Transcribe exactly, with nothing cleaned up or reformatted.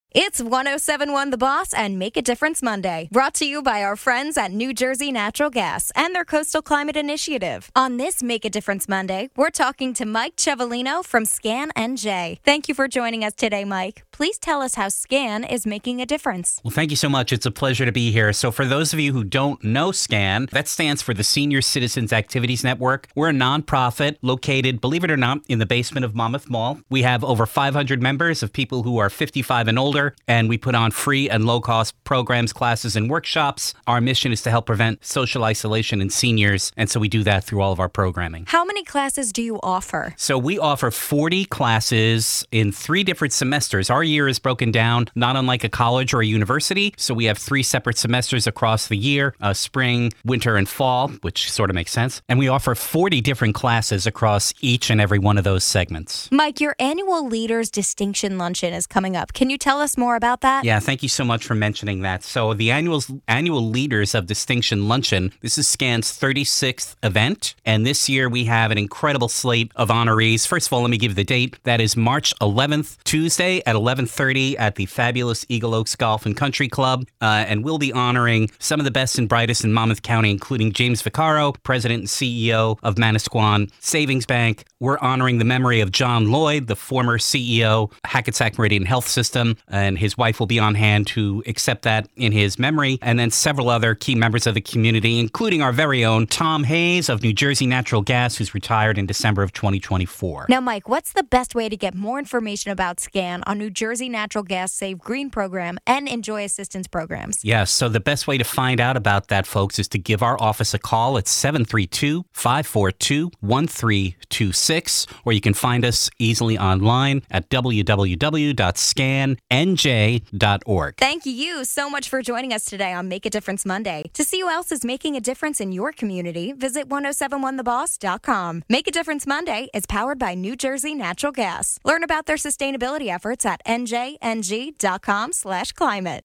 It's one oh seven point one The Boss and Make a Difference Monday, brought to you by our friends at New Jersey Natural Gas and their Coastal Climate Initiative. On this Make a Difference Monday, we're talking to Mike Cevolino from SCAN N J. Thank you for joining us today, Mike. Please tell us how SCAN is making a difference. Well, thank you so much. It's a pleasure to be here. So for those of you who don't know SCAN, that stands for the Senior Citizens Activities Network. We're a nonprofit located, believe it or not, in the basement of Monmouth Mall. We have over five hundred members of people who are fifty-five and older. And we put on free and low-cost programs, classes, and workshops. Our mission is to help prevent social isolation in seniors, and so we do that through all of our programming. How many classes do you offer? So we offer forty classes in three different semesters. Our year is broken down, not unlike a college or a university, so we have three separate semesters across the year, uh, spring, winter, and fall, which sort of makes sense. And we offer forty different classes across each and every one of those segments. Mike, your annual Leaders Distinction Luncheon is coming up. Can you tell us more about that? Yeah, thank you so much for mentioning that. So the annual annual Leaders of Distinction Luncheon, this is SCAN's thirty-sixth event, and this year we have an incredible slate of honorees. First of all, let me give you the date. That is March eleventh, Tuesday at eleven thirty at the fabulous Eagle Oaks Golf and Country Club, uh, and we'll be honoring some of the best and brightest in Monmouth County, including James Vaccaro, President and C E O of Manasquan Savings Bank. We're honoring the memory of John Lloyd, the former C E O, Hackensack Meridian Health System, and his wife will be on hand to accept that in his memory, and then several other key members of the community, including our very own Tom Hayes of New Jersey Natural Gas, who's retired in December of twenty twenty-four. Now, Mike, what's the best way to get more information about SCAN on New Jersey Natural Gas Save Green program and Enjoy Assistance programs? Yes, so the best way to find out about that, folks, is to give our office a call at seven three two, five four two, one three two six, or you can find us easily online at w w w dot scan n j dot org. Thank you so much for joining us today on Make a Difference Monday. To see who else is making a difference in your community, visit one oh seven one the boss dot com. Make a Difference Monday is powered by New Jersey Natural Gas. Learn about their sustainability efforts at n j n g dot com slash climate.